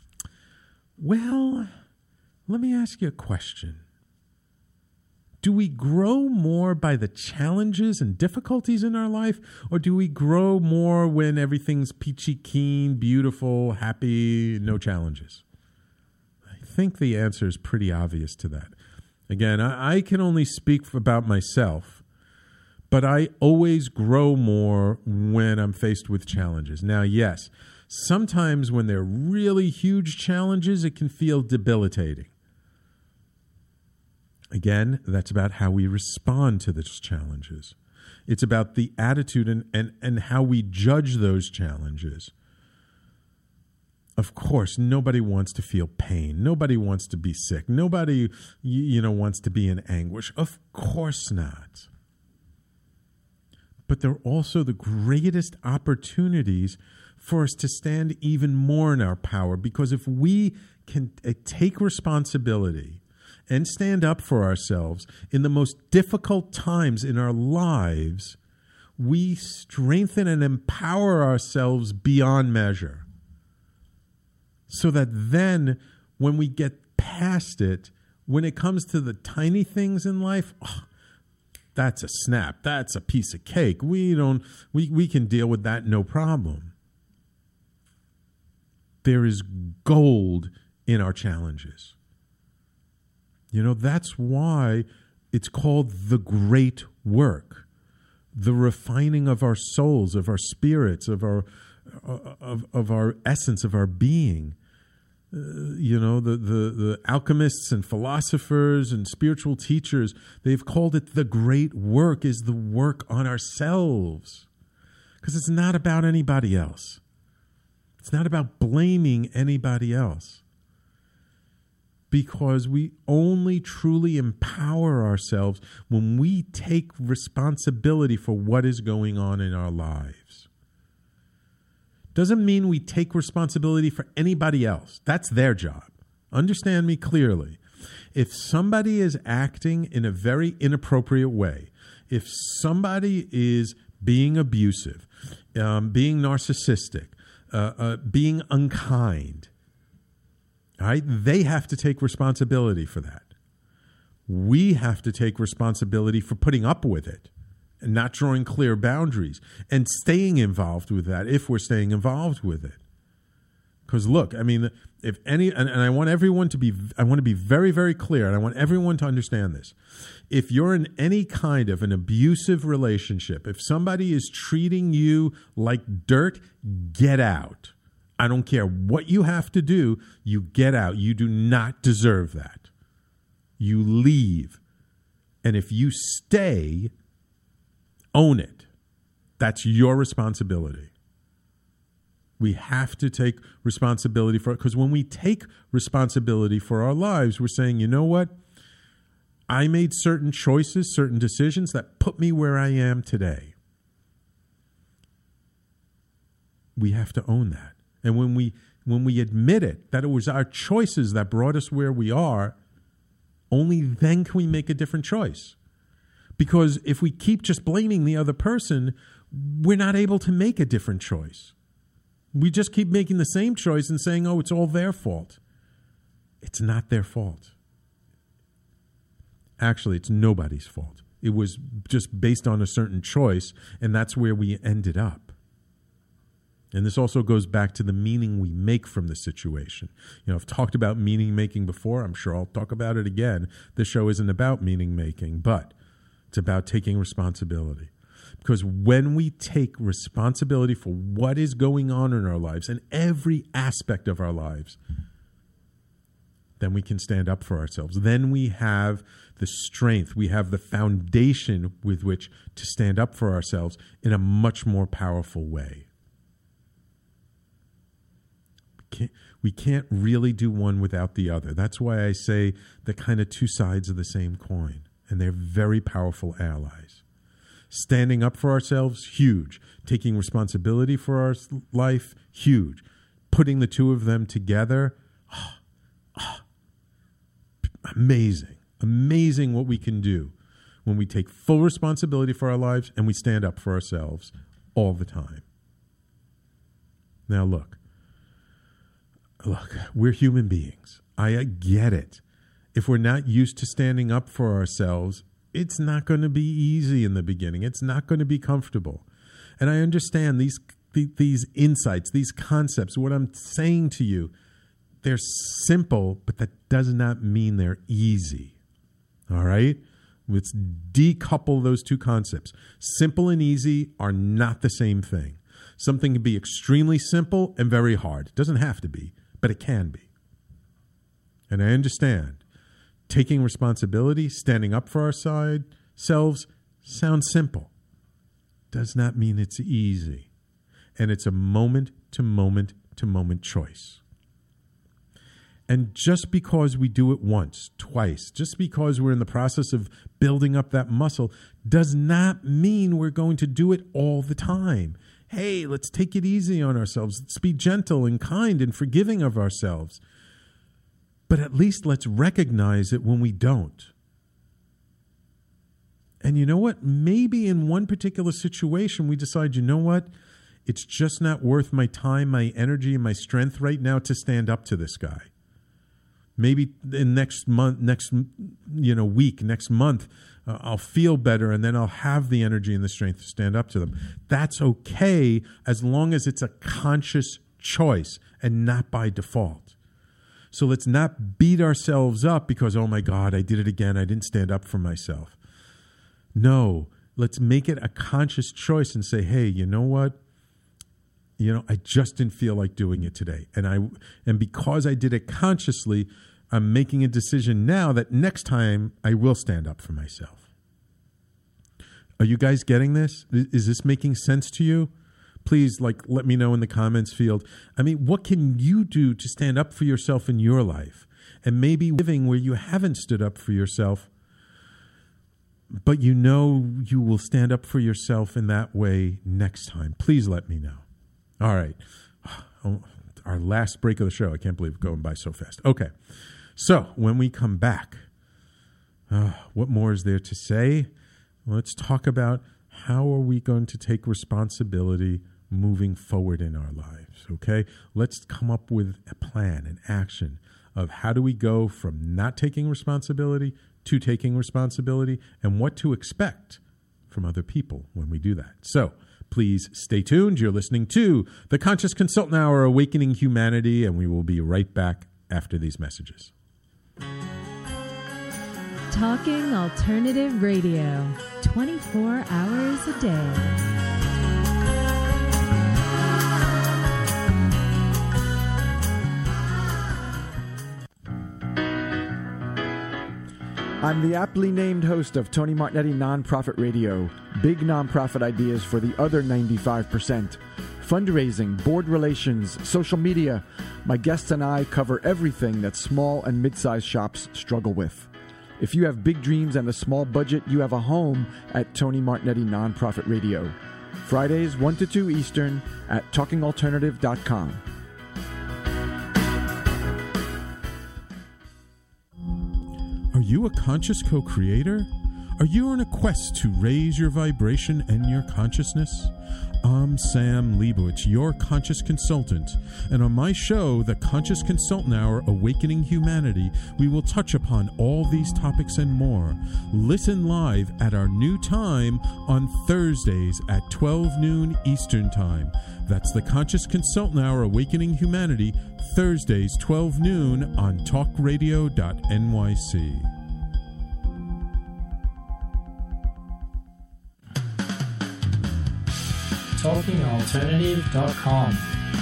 Well, let me ask you a question. Do we grow more by the challenges and difficulties in our life, or do we grow more when everything's peachy keen, beautiful, happy, no challenges? I think the answer is pretty obvious to that. Again, I, I can only speak about myself, but I always grow more when I'm faced with challenges. Now, yes, sometimes when they're really huge challenges, it can feel debilitating. Again, that's about how we respond to those challenges. It's about the attitude and, and, and how we judge those challenges. Of course, nobody wants to feel pain. Nobody wants to be sick. Nobody, you know, wants to be in anguish. Of course not. But they're also the greatest opportunities for us to stand even more in our power, because if we can uh, take responsibility and stand up for ourselves in the most difficult times in our lives, we strengthen and empower ourselves beyond measure. So that then when we get past it, when it comes to the tiny things in life, oh, that's a snap. That's a piece of cake. We don't we, we can deal with that no problem. There is gold in our challenges. You know, that's why it's called the great work, the refining of our souls, of our spirits, of our of of our essence, of our being. Uh, you know, the, the the alchemists and philosophers and spiritual teachers, they've called it the great work is the work on ourselves, because it's not about anybody else. It's not about blaming anybody else. Because we only truly empower ourselves when we take responsibility for what is going on in our lives. Doesn't mean we take responsibility for anybody else. That's their job. Understand me clearly. If somebody is acting in a very inappropriate way, if somebody is being abusive, um, being narcissistic, uh, uh, being unkind, all right, they have to take responsibility for that. We have to take responsibility for putting up with it and not drawing clear boundaries and staying involved with that if we're staying involved with it. Because look, I mean, if any, and, and I want everyone to be, I want to be very, very clear, and I want everyone to understand this. If you're in any kind of an abusive relationship, if somebody is treating you like dirt, get out. I don't care what you have to do, you get out. You do not deserve that. You leave. And if you stay, own it. That's your responsibility. We have to take responsibility for it, because when we take responsibility for our lives, we're saying, you know what? I made certain choices, certain decisions that put me where I am today. We have to own that. And when we when we admit it, that it was our choices that brought us where we are, only then can we make a different choice. Because if we keep just blaming the other person, we're not able to make a different choice. We just keep making the same choice and saying, oh, it's all their fault. It's not their fault. Actually, it's nobody's fault. It was just based on a certain choice, and that's where we ended up. And this also goes back to the meaning we make from the situation. You know, I've talked about meaning making before. I'm sure I'll talk about it again. This show isn't about meaning making, but it's about taking responsibility. Because when we take responsibility for what is going on in our lives and every aspect of our lives, then we can stand up for ourselves. Then we have the strength, we have the foundation with which to stand up for ourselves in a much more powerful way. We can't really do one without the other. That's why I say they're kind of two sides of the same coin, and they're very powerful allies. Standing up for ourselves, huge. Taking responsibility for our life, huge. Putting the two of them together, oh, oh, amazing. Amazing what we can do when we take full responsibility for our lives and we stand up for ourselves all the time. Now look. Look, we're human beings. I get it. If we're not used to standing up for ourselves, it's not going to be easy in the beginning. It's not going to be comfortable. And I understand these these insights, these concepts, what I'm saying to you, they're simple, but that does not mean they're easy. All right? Let's decouple those two concepts. Simple and easy are not the same thing. Something can be extremely simple and very hard. It doesn't have to be, but it can be. And I understand. Taking responsibility, standing up for our side, selves, sounds simple. Does not mean it's easy. And it's a moment-to-moment-to-moment choice. And just because we do it once, twice, just because we're in the process of building up that muscle, does not mean we're going to do it all the time. Hey, let's take it easy on ourselves. Let's be gentle and kind and forgiving of ourselves. But at least let's recognize it when we don't. And you know what? Maybe in one particular situation, we decide, you know what? It's just not worth my time, my energy, and my strength right now to stand up to this guy. Maybe in next month, next you know week, next month, uh, I'll feel better, and then I'll have the energy and the strength to stand up to them. That's okay as long as it's a conscious choice and not by default. So let's not beat ourselves up because, oh my God, I did it again. I didn't stand up for myself. No, let's make it a conscious choice and say, hey, you know what? You know, I just didn't feel like doing it today. And I and because I did it consciously, I'm making a decision now that next time I will stand up for myself. Are you guys getting this? Is this making sense to you? Please, like, let me know in the comments field. I mean, what can you do to stand up for yourself in your life? And maybe living where you haven't stood up for yourself, but you know you will stand up for yourself in that way next time. Please let me know. All right. Oh, our last break of the show. I can't believe it's going by so fast. Okay. So when we come back, uh, what more is there to say? Let's talk about how are we going to take responsibility moving forward in our lives, okay? Let's come up with a plan, an action of how do we go from not taking responsibility to taking responsibility and what to expect from other people when we do that. So please stay tuned. You're listening to the Conscious Consultant Hour, Awakening Humanity, and we will be right back after these messages. Talking Alternative Radio, twenty-four hours a day. I'm the aptly named host of Tony Martignetti Nonprofit Radio. Big nonprofit ideas for the other ninety-five percent. Fundraising, board relations, social media. My guests and I cover everything that small and mid-sized shops struggle with. If you have big dreams and a small budget, you have a home at Tony Martignetti Nonprofit Radio. Fridays, one to two Eastern at talking alternative dot com. Are you a conscious co-creator? Are you on a quest to raise your vibration and your consciousness? I'm Sam Leibowitz, your conscious consultant, and on my show, The Conscious Consultant Hour, Awakening Humanity, we will touch upon all these topics and more. Listen live at our new time on Thursdays at twelve noon Eastern Time. That's The Conscious Consultant Hour, Awakening Humanity, Thursdays, twelve noon on talk radio dot N Y C. talking alternative dot com.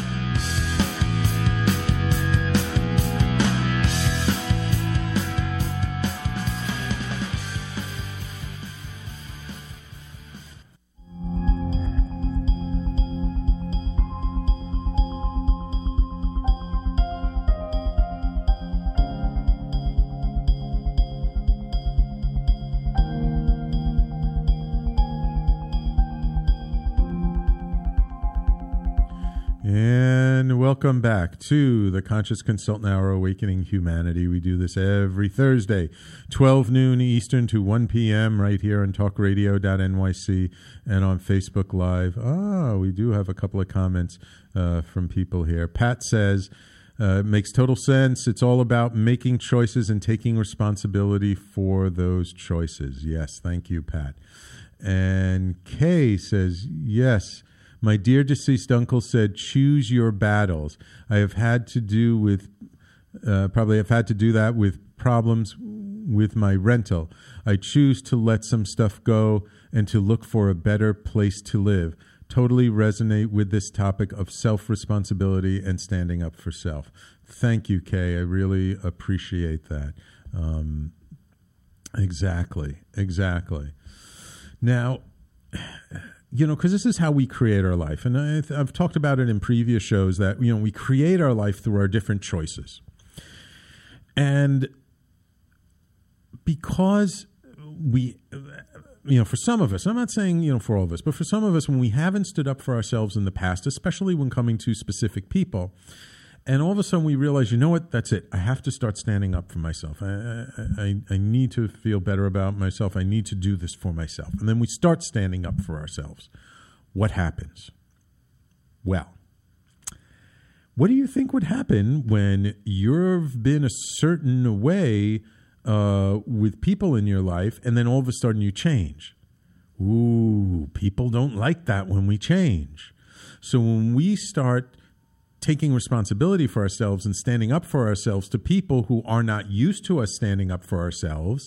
Welcome back to the Conscious Consultant Hour, Awakening Humanity. We do this every Thursday, twelve noon Eastern to one p.m. right here on talk radio dot N Y C and on Facebook Live. Ah, we do have a couple of comments uh, from people here. Pat says, uh, it makes total sense. It's all about making choices and taking responsibility for those choices. Yes, thank you, Pat. And Kay says, yes, my dear deceased uncle said, choose your battles. I have had to do with, uh, probably have had to do that with problems with my rental. I choose to let some stuff go and to look for a better place to live. Totally resonate with this topic of self-responsibility and standing up for self. Thank you, Kay. I really appreciate that. Um, exactly, exactly. Now, you know, because this is how we create our life. And I, I've talked about it in previous shows that, you know, we create our life through our different choices. And because we, you know, for some of us, I'm not saying, you know, for all of us, but for some of us, when we haven't stood up for ourselves in the past, especially when coming to specific people, and all of a sudden we realize, you know what, that's it. I have to start standing up for myself. I, I, I need to feel better about myself. I need to do this for myself. And then we start standing up for ourselves. What happens? Well, what do you think would happen when you've been a certain way uh, with people in your life and then all of a sudden you change? Ooh, people don't like that when we change. So when we start taking responsibility for ourselves and standing up for ourselves to people who are not used to us standing up for ourselves,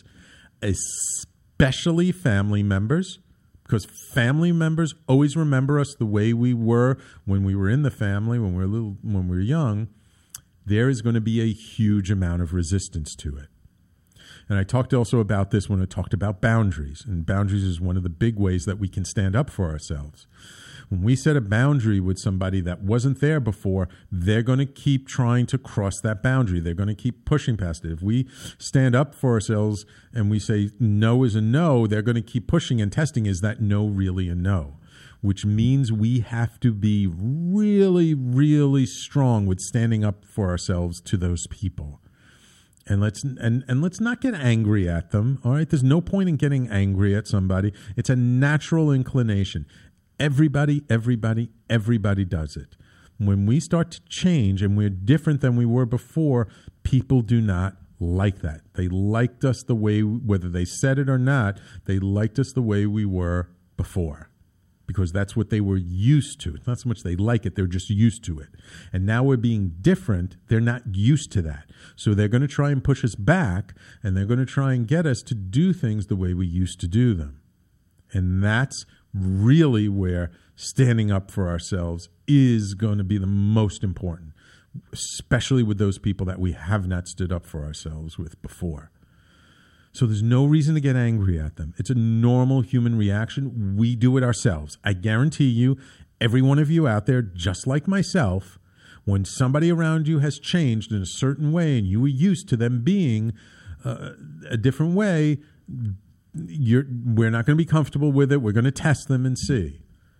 especially family members, because family members always remember us the way we were when we were in the family, when we were little, when we were young, there is going to be a huge amount of resistance to it. And I talked also about this when I talked about boundaries, and boundaries is one of the big ways that we can stand up for ourselves. When we set a boundary with somebody that wasn't there before, they're going to keep trying to cross that boundary. They're going to keep pushing past it. If we stand up for ourselves and we say no is a no, they're going to keep pushing and testing. Is that no really a no? Which means we have to be really, really strong with standing up for ourselves to those people. And let's and, and let's not get angry at them. All right. There's no point in getting angry at somebody. It's a natural inclination. Everybody, everybody, everybody does it. When we start to change and we're different than we were before, people do not like that. They liked us the way, whether they said it or not, they liked us the way we were before. Because that's what they were used to. It's not so much they like it, they're just used to it. And now we're being different, they're not used to that. So they're going to try and push us back, and they're going to try and get us to do things the way we used to do them. And that's really where standing up for ourselves is going to be the most important, especially with those people that we have not stood up for ourselves with before. So there's no reason to get angry at them. It's a normal human reaction. We do it ourselves. I guarantee you, every one of you out there, just like myself, when somebody around you has changed in a certain way and you were used to them being uh, a different way, You're, we're not going to be comfortable with it. We're going to test them and see.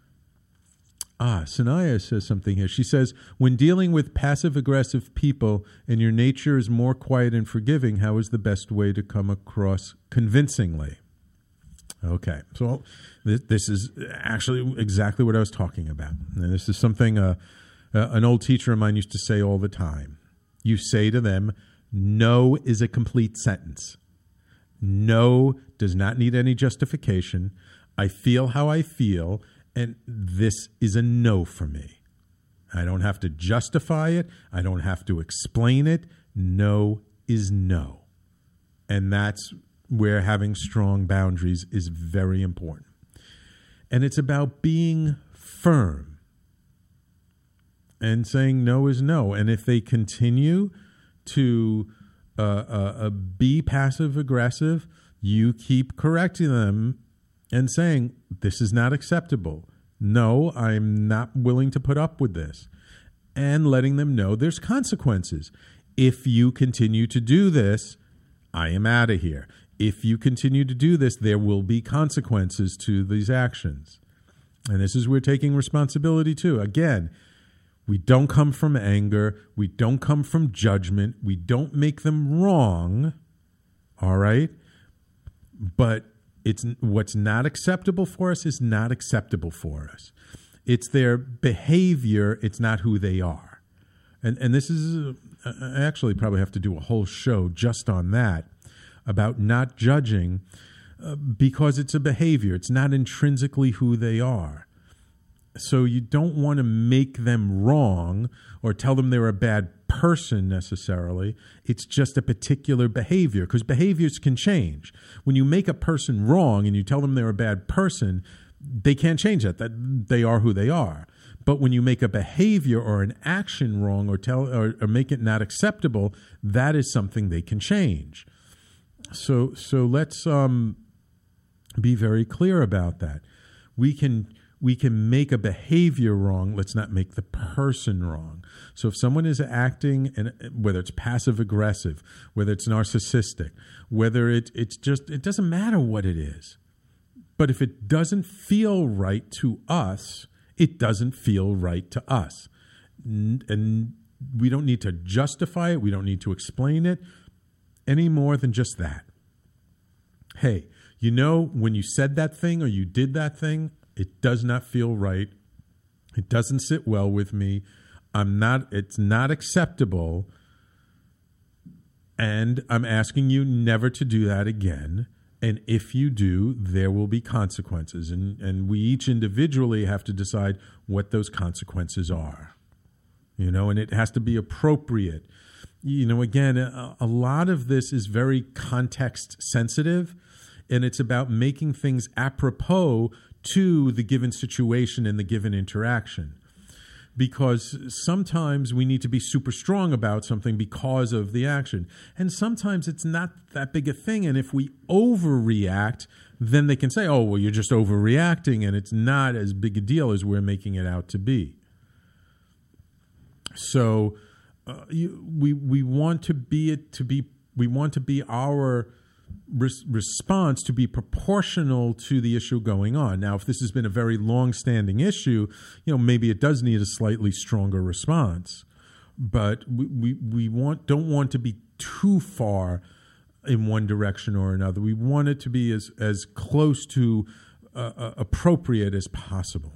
Ah, Sanaya says something here. She says, when dealing with passive-aggressive people and your nature is more quiet and forgiving, how is the best way to come across convincingly? Okay, so this, this is actually exactly what I was talking about. And this is something uh, uh, an old teacher of mine used to say all the time. You say to them, no is a complete sentence. No does not need any justification. I feel how I feel, and this is a no for me. I don't have to justify it. I don't have to explain it. No is no. And that's where having strong boundaries is very important. And it's about being firm and saying no is no. And if they continue to uh, uh, uh, be passive-aggressive, you keep correcting them and saying, this is not acceptable. No, I'm not willing to put up with this. And letting them know there's consequences. If you continue to do this, I am out of here. If you continue to do this, there will be consequences to these actions. And this is where taking responsibility too. Again, we don't come from anger. We don't come from judgment. We don't make them wrong. All right? But it's what's not acceptable for us is not acceptable for us. It's their behavior. It's not who they are. And and this is, uh, I actually probably have to do a whole show just on that, about not judging uh, because it's a behavior. It's not intrinsically who they are. So you don't want to make them wrong or tell them they're a bad person necessarily. It's just a particular behavior, because behaviors can change. When you make a person wrong and you tell them they're a bad person, they can't change that. That they are who they are. But when you make a behavior or an action wrong or tell or, or make it not acceptable, that is something they can change. So so let's um, be very clear about that. We can we can make a behavior wrong. Let's not make the person wrong. So if someone is acting, and whether it's passive aggressive, whether it's narcissistic, whether it it's just it doesn't matter what it is. But if it doesn't feel right to us, it doesn't feel right to us. And we don't need to justify it. We don't need to explain it any more than just that. Hey, you know, when you said that thing or you did that thing, it does not feel right. It doesn't sit well with me. I'm not, it's not acceptable. And I'm asking you never to do that again. And if you do, there will be consequences. And, and we each individually have to decide what those consequences are. You know, and it has to be appropriate. You know, again, a, a lot of this is very context sensitive, and it's about making things apropos to the given situation and the given interaction. Because sometimes we need to be super strong about something because of the action. And sometimes it's not that big a thing. And if we overreact, then they can say, oh, well, you're just overreacting, and it's not as big a deal as we're making it out to be. So uh, you, we we want to be it to be we want to be our res- response to be proportional to the issue going on. Now, if this has been a very long-standing issue, you know, maybe it does need a slightly stronger response. But we we, we want don't want to be too far in one direction or another. We want it to be as as close to uh, uh, appropriate as possible.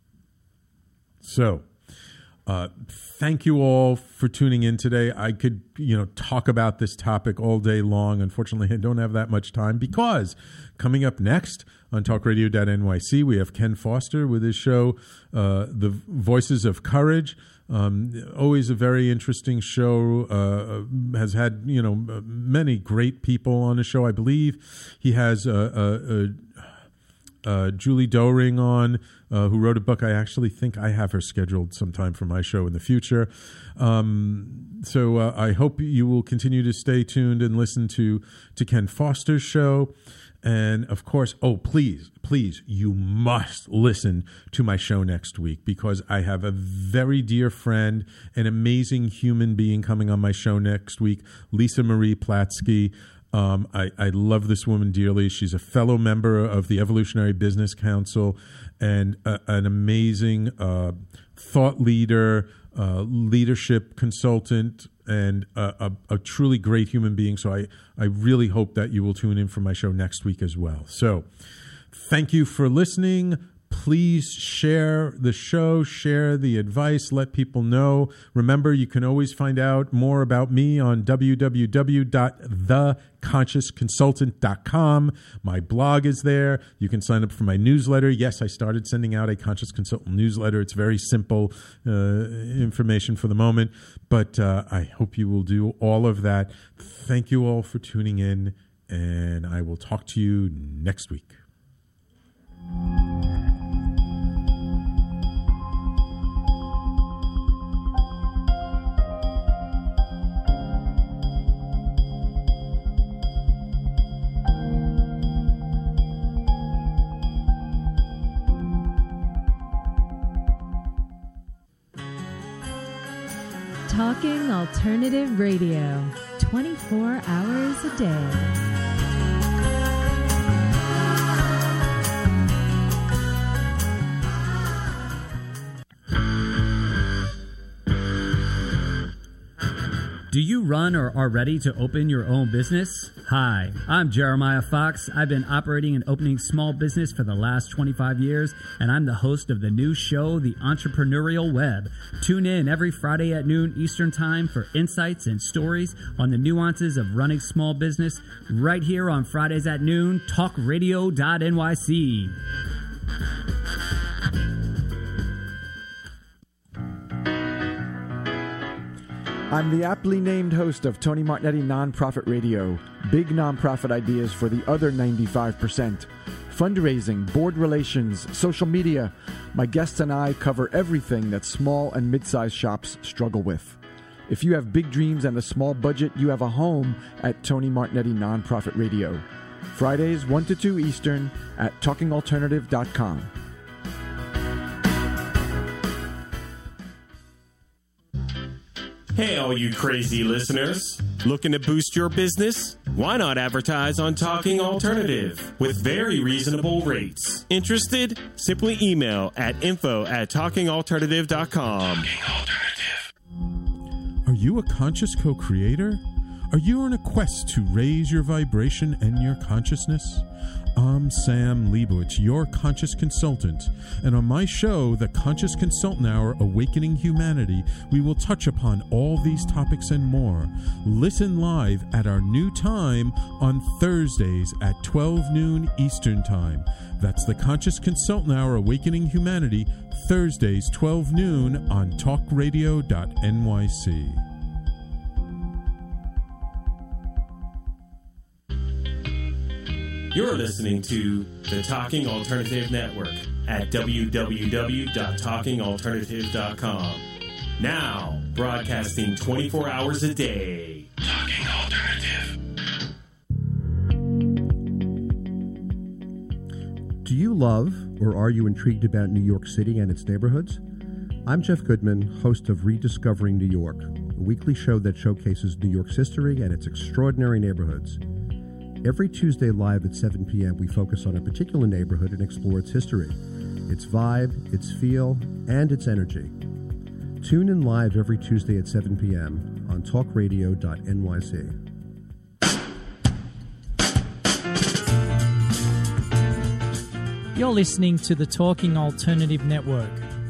So. Uh, thank you all for tuning in today. I could, you know, talk about this topic all day long. Unfortunately, I don't have that much time, because coming up next on talk radio dot N Y C, we have Ken Foster with his show, uh, The Voices of Courage. Um, always a very interesting show. Uh, has had, you know, many great people on the show. I believe he has a, a, a Uh, Julie Doering on, uh, who wrote a book. I actually think I have her scheduled sometime for my show in the future. Um, so uh, I hope you will continue to stay tuned and listen to, to Ken Foster's show. And of course, oh, please, please, you must listen to my show next week, because I have a very dear friend, an amazing human being coming on my show next week, Lisa Marie Platsky. Um, I, I love this woman dearly. She's a fellow member of the Evolutionary Business Council and a, an amazing uh, thought leader, uh, leadership consultant, and a, a, a truly great human being. So I, I really hope that you will tune in for my show next week as well. So thank you for listening. Please share the show, share the advice, let people know. Remember, you can always find out more about me on w w w dot the conscious consultant dot com. My blog is there. You can sign up for my newsletter. Yes, I started sending out a Conscious Consultant newsletter. It's very simple uh, information for the moment, but uh, I hope you will do all of that. Thank you all for tuning in, and I will talk to you next week. Talking Alternative Radio, twenty-four hours a day. Do you run or are ready to open your own business? Hi, I'm Jeremiah Fox. I've been operating and opening small business for the last twenty-five years, and I'm the host of the new show, The Entrepreneurial Web. Tune in every Friday at noon Eastern Time for insights and stories on the nuances of running small business, right here on Fridays at noon, talk radio dot N Y C. I'm the aptly named host of Tony Martignetti Nonprofit Radio. Big nonprofit ideas for the other ninety-five percent. Fundraising, board relations, social media. My guests and I cover everything that small and mid-sized shops struggle with. If you have big dreams and a small budget, you have a home at Tony Martignetti Nonprofit Radio. Fridays, one to two Eastern at talking alternative dot com. Hey, all you crazy listeners. Looking to boost your business? Why not advertise on Talking Alternative with very reasonable rates? Interested? Simply email at info at talking alternative dot com. Talking Alternative. Are you a conscious co-creator? Are you on a quest to raise your vibration and your consciousness? I'm Sam Leibowitz, your conscious consultant, and on my show, The Conscious Consultant Hour, Awakening Humanity, we will touch upon all these topics and more. Listen live at our new time on Thursdays at twelve noon Eastern Time. That's The Conscious Consultant Hour, Awakening Humanity, Thursdays, twelve noon on talk radio dot N Y C. You're listening to the Talking Alternative Network at w w w dot talking alternative dot com. Now, broadcasting twenty-four hours a day. Talking Alternative. Do you love or are you intrigued about New York City and its neighborhoods? I'm Jeff Goodman, host of Rediscovering New York, a weekly show that showcases New York's history and its extraordinary neighborhoods. Every Tuesday live at seven p.m., we focus on a particular neighborhood and explore its history, its vibe, its feel, and its energy. Tune in live every Tuesday at seven p.m. on talk radio dot N Y C. You're listening to the Talking Alternative Network.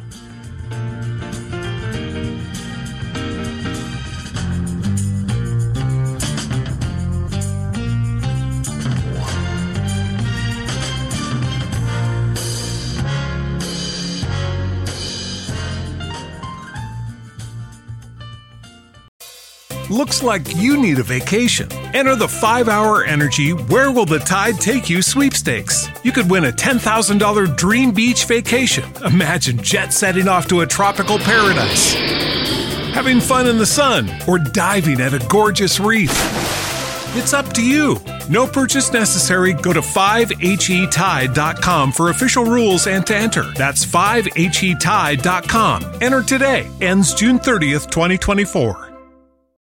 Looks like you need a vacation. Enter the five hour Energy Where Will the Tide Take You sweepstakes. You could win a ten thousand dollars dream beach vacation. Imagine jet setting off to a tropical paradise, having fun in the sun, or diving at a gorgeous reef. It's up to you. No purchase necessary. Go to five H E tide dot com for official rules and to enter. That's five H E tide dot com. Enter today. Ends June thirtieth, twenty twenty-four.